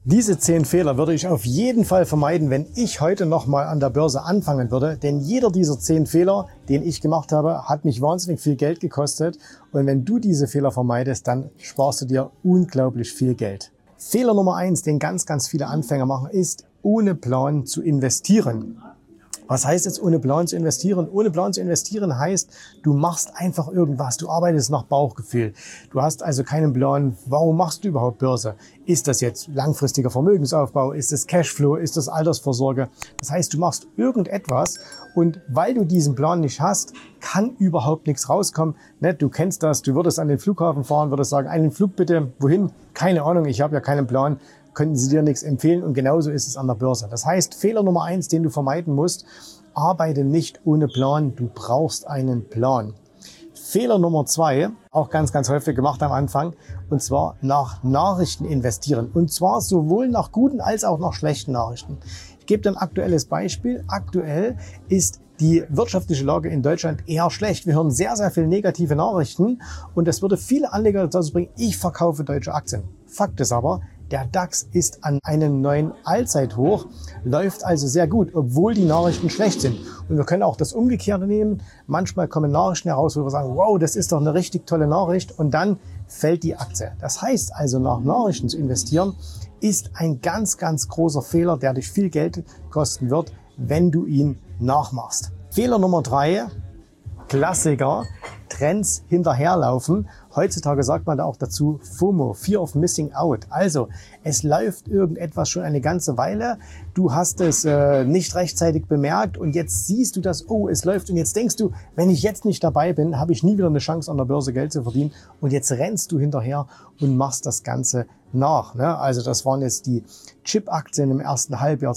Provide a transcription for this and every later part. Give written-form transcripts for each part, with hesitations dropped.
Diese 10 Fehler würde ich auf jeden Fall vermeiden, wenn ich heute nochmal an der Börse anfangen würde. Denn jeder dieser 10 Fehler, den ich gemacht habe, hat mich wahnsinnig viel Geld gekostet. Und wenn du diese Fehler vermeidest, dann sparst du dir unglaublich viel Geld. Fehler Nummer 1, den ganz viele Anfänger machen, ist, ohne Plan zu investieren. Was heißt jetzt ohne Plan zu investieren? Ohne Plan zu investieren heißt, du machst einfach irgendwas, du arbeitest nach Bauchgefühl. Du hast also keinen Plan, warum machst du überhaupt Börse? Ist das jetzt langfristiger Vermögensaufbau? Ist das Cashflow? Ist das Altersvorsorge? Das heißt, du machst irgendetwas und weil du diesen Plan nicht hast, kann überhaupt nichts rauskommen. Du kennst das, du würdest an den Flughafen fahren, würdest sagen, einen Flug bitte, wohin? Keine Ahnung, ich habe ja keinen Plan. Könnten sie dir nichts empfehlen und genauso ist es an der Börse. Das heißt, Fehler Nummer 1, den du vermeiden musst, arbeite nicht ohne Plan, du brauchst einen Plan. Fehler Nummer 2, auch ganz häufig gemacht am Anfang, und zwar nach Nachrichten investieren. Und zwar sowohl nach guten als auch nach schlechten Nachrichten. Ich gebe dir ein aktuelles Beispiel. Aktuell ist die wirtschaftliche Lage in Deutschland eher schlecht. Wir hören sehr viele negative Nachrichten und das würde viele Anleger dazu bringen, ich verkaufe deutsche Aktien. Fakt ist aber, der DAX ist an einem neuen Allzeithoch, läuft also sehr gut, obwohl die Nachrichten schlecht sind. Und wir können auch das Umgekehrte nehmen. Manchmal kommen Nachrichten heraus, wo wir sagen, wow, das ist doch eine richtig tolle Nachricht und dann fällt die Aktie. Das heißt also, nach Nachrichten zu investieren, ist ein ganz großer Fehler, der dich viel Geld kosten wird, wenn du ihn nachmachst. Fehler Nummer 3, Klassiker, Trends hinterherlaufen. Heutzutage sagt man da auch dazu FOMO, Fear of Missing Out. Also es läuft irgendetwas schon eine ganze Weile, du hast es nicht rechtzeitig bemerkt und jetzt siehst du das, oh, es läuft und jetzt denkst du, wenn ich jetzt nicht dabei bin, habe ich nie wieder eine Chance an der Börse Geld zu verdienen und jetzt rennst du hinterher und machst das Ganze nach. Also das waren jetzt die Chip-Aktien im ersten Halbjahr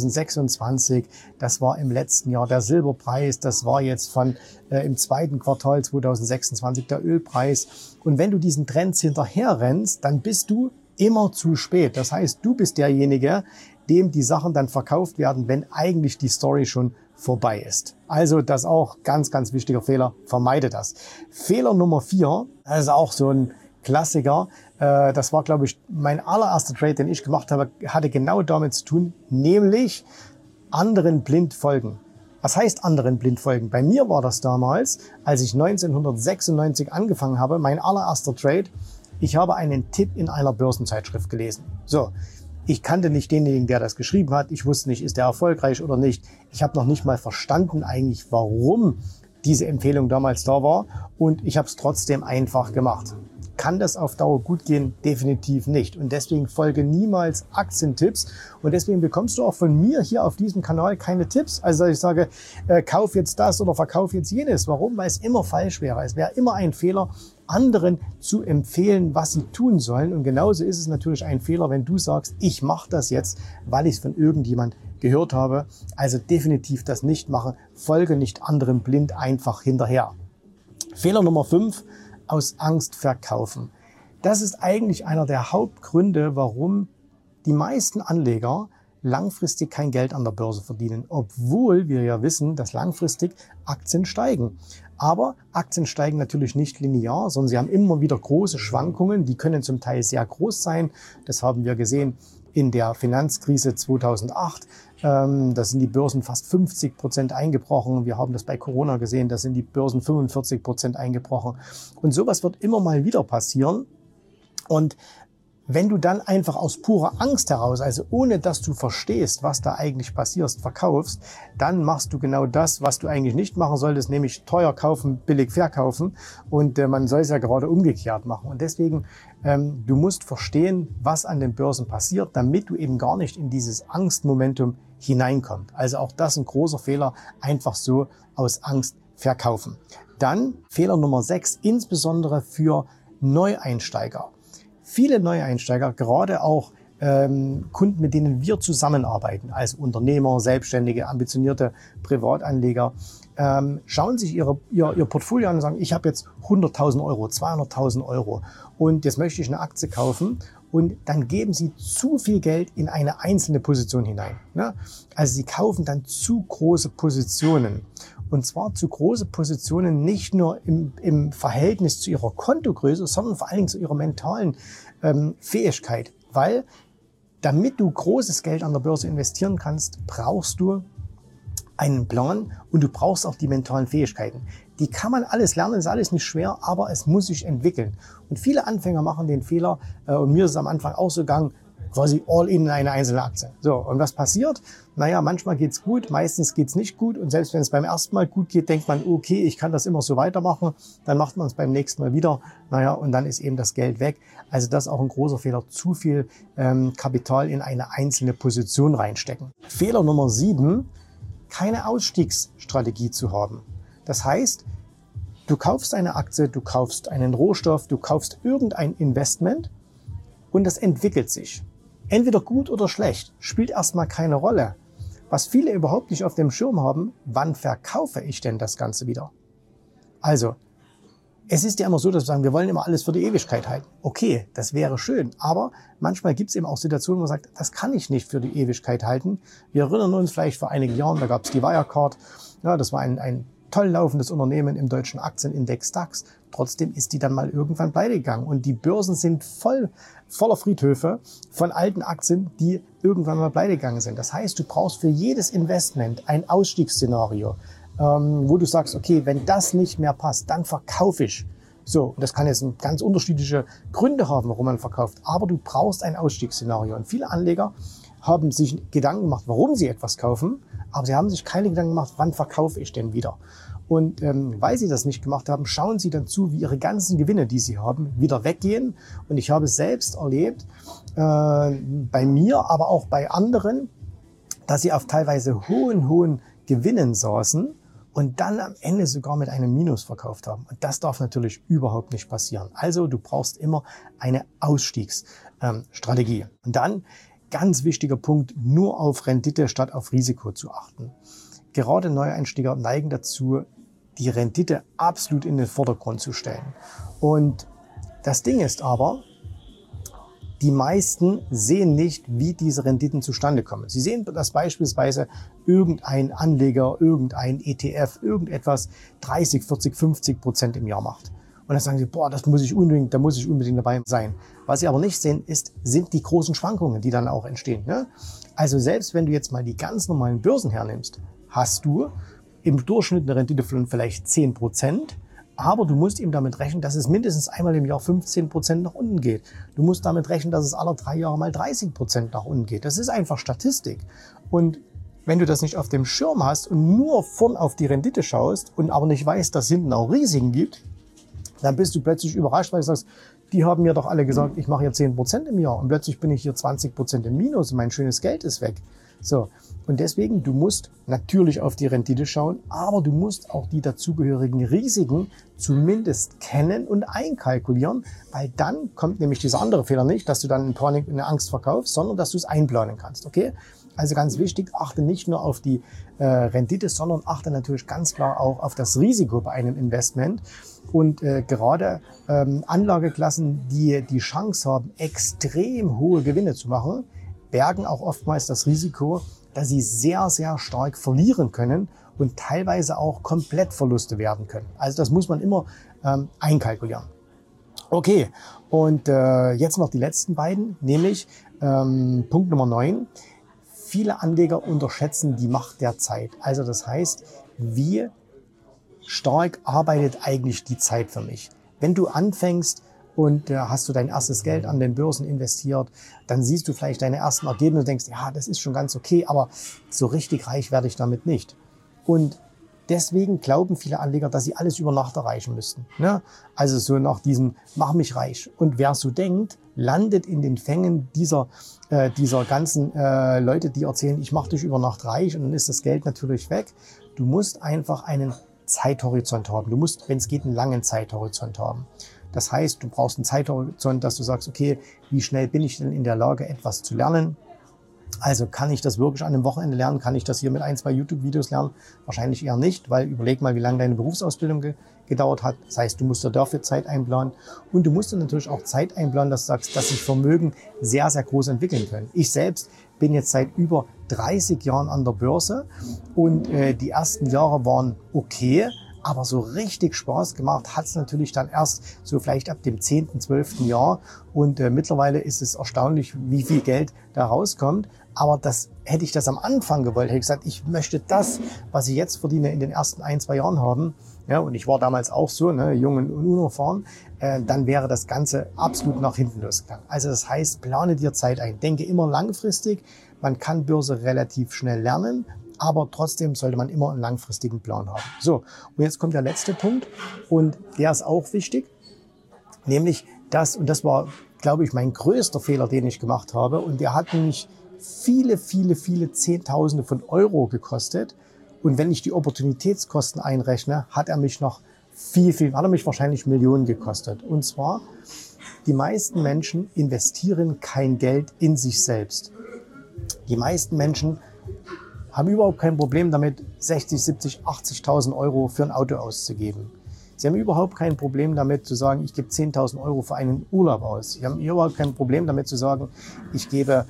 2026, das war im letzten Jahr der Silberpreis, das war jetzt im zweiten Quartal 2026 der Ölpreis. Und wenn du diesen Trends hinterher rennst, dann bist du immer zu spät. Das heißt, du bist derjenige, dem die Sachen dann verkauft werden, wenn eigentlich die Story schon vorbei ist. Also das ist auch ganz wichtiger Fehler, vermeide das. Fehler Nummer 4, das ist auch so ein Klassiker. Das war, glaube ich, mein allererster Trade, den ich gemacht habe, hatte genau damit zu tun, nämlich anderen blind folgen. Was heißt anderen blind folgen? Bei mir war das damals, als ich 1996 angefangen habe, mein allererster Trade. Ich habe einen Tipp in einer Börsenzeitschrift gelesen. So, ich kannte nicht denjenigen, der das geschrieben hat. Ich wusste nicht, ist der erfolgreich oder nicht. Ich habe noch nicht mal verstanden eigentlich, warum diese Empfehlung damals da war. Und ich habe es trotzdem einfach gemacht. Kann das auf Dauer gut gehen? Definitiv nicht. Und deswegen folge niemals Aktientipps. Und deswegen bekommst du auch von mir hier auf diesem Kanal keine Tipps. Also ich sage, kauf jetzt das oder verkauf jetzt jenes. Warum? Weil es immer falsch wäre. Es wäre immer ein Fehler, anderen zu empfehlen, was sie tun sollen. Und genauso ist es natürlich ein Fehler, wenn du sagst, ich mache das jetzt, weil ich es von irgendjemand gehört habe. Also definitiv das nicht machen. Folge nicht anderen blind einfach hinterher. Fehler Nummer 5. Aus Angst verkaufen. Das ist eigentlich einer der Hauptgründe, warum die meisten Anleger langfristig kein Geld an der Börse verdienen, obwohl wir ja wissen, dass langfristig Aktien steigen. Aber Aktien steigen natürlich nicht linear, sondern sie haben immer wieder große Schwankungen, die können zum Teil sehr groß sein. Das haben wir gesehen in der Finanzkrise 2008. Da sind die Börsen fast 50% eingebrochen. Wir haben das bei Corona gesehen, da sind die Börsen 45% eingebrochen. Und sowas wird immer mal wieder passieren. Und wenn du dann einfach aus purer Angst heraus, also ohne dass du verstehst, was da eigentlich passiert, verkaufst, dann machst du genau das, was du eigentlich nicht machen solltest, nämlich teuer kaufen, billig verkaufen. Und man soll es ja gerade umgekehrt machen. Und deswegen, du musst verstehen, was an den Börsen passiert, damit du eben gar nicht in dieses Angstmomentum hineinkommst. Also auch das ein großer Fehler, einfach so aus Angst verkaufen. Dann Fehler Nummer 6, insbesondere für Neueinsteiger. Viele Neueinsteiger, gerade auch Kunden, mit denen wir zusammenarbeiten, als Unternehmer, Selbstständige, ambitionierte Privatanleger, schauen sich ihr Portfolio an und sagen, ich habe jetzt 100.000 Euro, 200.000 Euro und jetzt möchte ich eine Aktie kaufen und dann geben sie zu viel Geld in eine einzelne Position hinein. Ne? Also sie kaufen dann zu große Positionen. Und zwar zu große Positionen nicht nur im Verhältnis zu ihrer Kontogröße, sondern vor allen Dingen zu ihrer mentalen Fähigkeit. Weil Damit du großes Geld an der Börse investieren kannst, brauchst du einen Plan und du brauchst auch die mentalen Fähigkeiten. Die kann man alles lernen, ist alles nicht schwer, aber es muss sich entwickeln. Und viele Anfänger machen den Fehler, und mir ist es am Anfang auch so gegangen, quasi all in eine einzelne Aktie. So, und was passiert? Naja, manchmal geht's gut, meistens geht's nicht gut. Und selbst wenn es beim ersten Mal gut geht, denkt man, okay, ich kann das immer so weitermachen. Dann macht man es beim nächsten Mal wieder. Naja, und dann ist eben das Geld weg. Also das ist auch ein großer Fehler, zu viel Kapital in eine einzelne Position reinstecken. Fehler Nummer 7, keine Ausstiegsstrategie zu haben. Das heißt, du kaufst eine Aktie, du kaufst einen Rohstoff, du kaufst irgendein Investment und das entwickelt sich. Entweder gut oder schlecht, spielt erstmal keine Rolle. Was viele überhaupt nicht auf dem Schirm haben, wann verkaufe ich denn das Ganze wieder? Also, es ist ja immer so, dass wir sagen, wir wollen immer alles für die Ewigkeit halten. Okay, das wäre schön, aber manchmal gibt es eben auch Situationen, wo man sagt, das kann ich nicht für die Ewigkeit halten. Wir erinnern uns vielleicht vor einigen Jahren, da gab es die Wirecard. Ja, das war ein toll laufendes Unternehmen im deutschen Aktienindex DAX. Trotzdem ist die dann mal irgendwann pleite gegangen. Und die Börsen sind voller Friedhöfe von alten Aktien, die irgendwann mal pleite gegangen sind. Das heißt, du brauchst für jedes Investment ein Ausstiegsszenario, wo du sagst, okay, wenn das nicht mehr passt, dann verkaufe ich. So, und das kann jetzt ganz unterschiedliche Gründe haben, warum man verkauft. Aber du brauchst ein Ausstiegsszenario. Und viele Anleger haben sich Gedanken gemacht, warum sie etwas kaufen, aber sie haben sich keine Gedanken gemacht, wann verkaufe ich denn wieder. Und weil sie das nicht gemacht haben, schauen sie dann zu, wie ihre ganzen Gewinne, die sie haben, wieder weggehen. Und ich habe es selbst erlebt, bei mir, aber auch bei anderen, dass sie auf teilweise hohen Gewinnen saßen und dann am Ende sogar mit einem Minus verkauft haben. Und das darf natürlich überhaupt nicht passieren. Also du brauchst immer eine Ausstiegsstrategie. Und dann, ganz wichtiger Punkt, nur auf Rendite statt auf Risiko zu achten. Gerade Neueinsteiger neigen dazu, die Rendite absolut in den Vordergrund zu stellen. Und das Ding ist aber, die meisten sehen nicht, wie diese Renditen zustande kommen. Sie sehen, dass beispielsweise irgendein Anleger, irgendein ETF, irgendetwas 30, 40, 50% im Jahr macht. Und dann sagen sie, boah, da muss ich unbedingt dabei sein. Was sie aber nicht sehen, sind die großen Schwankungen, die dann auch entstehen. Ne? Also selbst wenn du jetzt mal die ganz normalen Börsen hernimmst, hast du im Durchschnitt eine Rendite von vielleicht 10%, aber du musst eben damit rechnen, dass es mindestens einmal im Jahr 15% nach unten geht. Du musst damit rechnen, dass es alle 3 Jahre mal 30% nach unten geht. Das ist einfach Statistik. Und wenn du das nicht auf dem Schirm hast und nur vorn auf die Rendite schaust und aber nicht weißt, dass es hinten auch Risiken gibt, dann bist du plötzlich überrascht, weil du sagst, die haben mir doch alle gesagt, ich mache hier 10% im Jahr und plötzlich bin ich hier 20% im Minus und mein schönes Geld ist weg. So. Und deswegen, du musst natürlich auf die Rendite schauen, aber du musst auch die dazugehörigen Risiken zumindest kennen und einkalkulieren, weil dann kommt nämlich dieser andere Fehler nicht, dass du dann in Panik und in Angst verkaufst, sondern dass du es einplanen kannst, okay? Also ganz wichtig, achte nicht nur auf die Rendite, sondern achte natürlich ganz klar auch auf das Risiko bei einem Investment. Und gerade Anlageklassen, die die Chance haben, extrem hohe Gewinne zu machen, bergen auch oftmals das Risiko, dass sie sehr, sehr stark verlieren können und teilweise auch komplett Verluste werden können. Also das muss man immer einkalkulieren. Okay, und jetzt noch die letzten beiden, nämlich Punkt Nummer 9. Viele Anleger unterschätzen die Macht der Zeit. Also das heißt, wie stark arbeitet eigentlich die Zeit für mich? Wenn du anfängst und hast du dein erstes Geld an den Börsen investiert, dann siehst du vielleicht deine ersten Ergebnisse und denkst, ja, das ist schon ganz okay, aber so richtig reich werde ich damit nicht. Und deswegen glauben viele Anleger, dass sie alles über Nacht erreichen müssten. Ne? Also so nach diesem, mach mich reich. Und wer so denkt, landet in den Fängen dieser ganzen Leute, die erzählen, ich mache dich über Nacht reich und dann ist das Geld natürlich weg. Du musst einfach einen Zeithorizont haben. Du musst, wenn es geht, einen langen Zeithorizont haben. Das heißt, du brauchst einen Zeithorizont, dass du sagst, okay, wie schnell bin ich denn in der Lage, etwas zu lernen? Also kann ich das wirklich an einem Wochenende lernen? Kann ich das hier mit 1, 2 YouTube-Videos lernen? Wahrscheinlich eher nicht, weil überleg mal, wie lange deine Berufsausbildung gedauert hat. Das heißt, du musst dafür Zeit einplanen. Und du musst dann natürlich auch Zeit einplanen, dass du sagst, dass sich Vermögen sehr, sehr groß entwickeln können. Ich selbst bin jetzt seit über 30 Jahren an der Börse und die ersten Jahre waren okay. Aber so richtig Spaß gemacht hat es natürlich dann erst so vielleicht ab dem 10., 12. Jahr. Und mittlerweile ist es erstaunlich, wie viel Geld da rauskommt. Aber hätte ich das am Anfang gewollt, hätte ich gesagt, ich möchte das, was ich jetzt verdiene, in den ersten 1, 2 Jahren haben. Ja, und ich war damals auch so, ne, jung und unerfahren. Dann wäre das Ganze absolut nach hinten losgegangen. Also das heißt, plane dir Zeit ein. Denke immer langfristig. Man kann Börse relativ schnell lernen. Aber trotzdem sollte man immer einen langfristigen Plan haben. So, und jetzt kommt der letzte Punkt und der ist auch wichtig, nämlich und das war, glaube ich, mein größter Fehler, den ich gemacht habe und der hat mich viele Zehntausende von Euro gekostet und wenn ich die Opportunitätskosten einrechne, hat er mich noch hat er mich wahrscheinlich Millionen gekostet. Und zwar, die meisten Menschen investieren kein Geld in sich selbst. Die meisten Menschen haben überhaupt kein Problem damit, 60, 70, 80.000 Euro für ein Auto auszugeben. Sie haben überhaupt kein Problem damit zu sagen, ich gebe 10.000 Euro für einen Urlaub aus. Sie haben überhaupt kein Problem damit zu sagen, ich gebe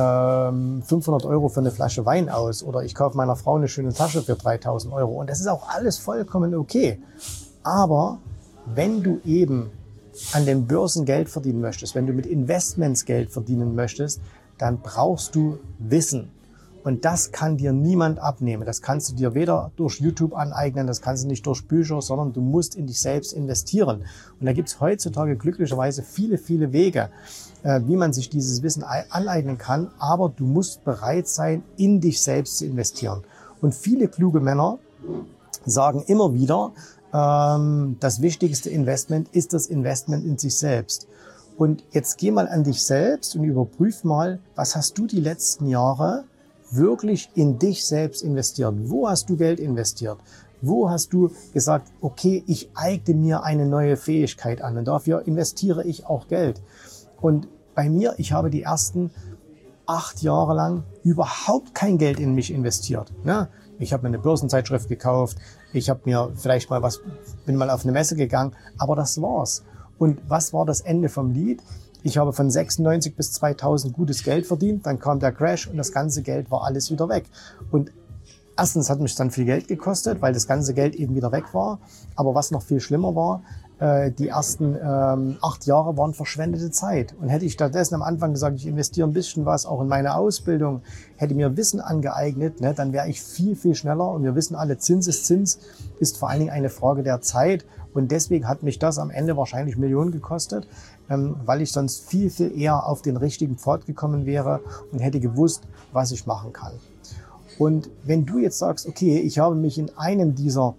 500 Euro für eine Flasche Wein aus oder ich kaufe meiner Frau eine schöne Tasche für 3.000 Euro. Und das ist auch alles vollkommen okay. Aber wenn du eben an den Börsen Geld verdienen möchtest, wenn du mit Investments Geld verdienen möchtest, dann brauchst du Wissen. Und das kann dir niemand abnehmen. Das kannst du dir weder durch YouTube aneignen, das kannst du nicht durch Bücher, sondern du musst in dich selbst investieren. Und da gibt es heutzutage glücklicherweise viele Wege, wie man sich dieses Wissen aneignen kann. Aber du musst bereit sein, in dich selbst zu investieren. Und viele kluge Männer sagen immer wieder, das wichtigste Investment ist das Investment in sich selbst. Und jetzt geh mal an dich selbst und überprüf mal, was hast du die letzten Jahre wirklich in dich selbst investiert? Wo hast du Geld investiert? Wo hast du gesagt, okay, ich eigne mir eine neue Fähigkeit an und dafür investiere ich auch Geld? Und bei mir, ich habe die ersten 8 Jahre lang überhaupt kein Geld in mich investiert. Ja, ich habe mir eine Börsenzeitschrift gekauft, ich habe mir vielleicht bin mal auf eine Messe gegangen, aber das war's. Und was war das Ende vom Lied? Ich habe von 96 bis 2000 gutes Geld verdient, dann kam der Crash und das ganze Geld war alles wieder weg. Und erstens hat mich dann viel Geld gekostet, weil das ganze Geld eben wieder weg war. Aber was noch viel schlimmer war, die ersten 8 Jahre waren verschwendete Zeit. Und hätte ich stattdessen am Anfang gesagt, ich investiere ein bisschen was auch in meine Ausbildung, hätte mir Wissen angeeignet, ne, dann wäre ich viel schneller. Und wir wissen alle, Zins ist vor allen Dingen eine Frage der Zeit. Und deswegen hat mich das am Ende wahrscheinlich Millionen gekostet, weil ich sonst viel eher auf den richtigen Pfad gekommen wäre und hätte gewusst, was ich machen kann. Und wenn du jetzt sagst, okay, ich habe mich in einem dieser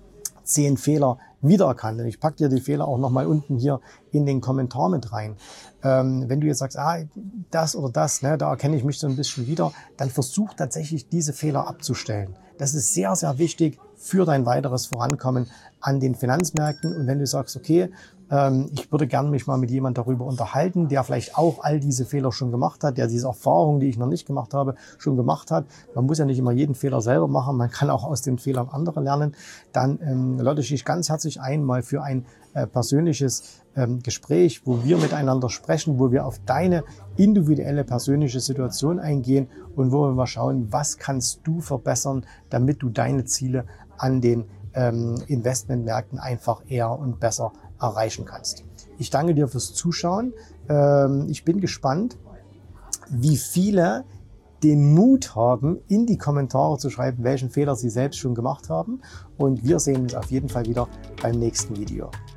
10 Fehler wiedererkannt, und ich packe dir die Fehler auch nochmal unten hier in den Kommentar mit rein. Wenn du jetzt sagst, das oder das, ne, da erkenne ich mich so ein bisschen wieder, dann versuch tatsächlich diese Fehler abzustellen. Das ist sehr wichtig für dein weiteres Vorankommen an den Finanzmärkten. Und wenn du sagst, okay, ich würde gerne mich mal mit jemandem darüber unterhalten, der vielleicht auch all diese Fehler schon gemacht hat, der diese Erfahrungen, die ich noch nicht gemacht habe, schon gemacht hat. Man muss ja nicht immer jeden Fehler selber machen, man kann auch aus den Fehlern anderer lernen. Dann lade ich dich ganz herzlich ein, mal für ein persönliches Gespräch, wo wir miteinander sprechen, wo wir auf deine individuelle persönliche Situation eingehen und wo wir mal schauen, was kannst du verbessern, damit du deine Ziele an den Investmentmärkten einfach eher und besser erreichen kannst. Ich danke dir fürs Zuschauen. Ich bin gespannt, wie viele den Mut haben, in die Kommentare zu schreiben, welchen Fehler sie selbst schon gemacht haben. Und wir sehen uns auf jeden Fall wieder beim nächsten Video.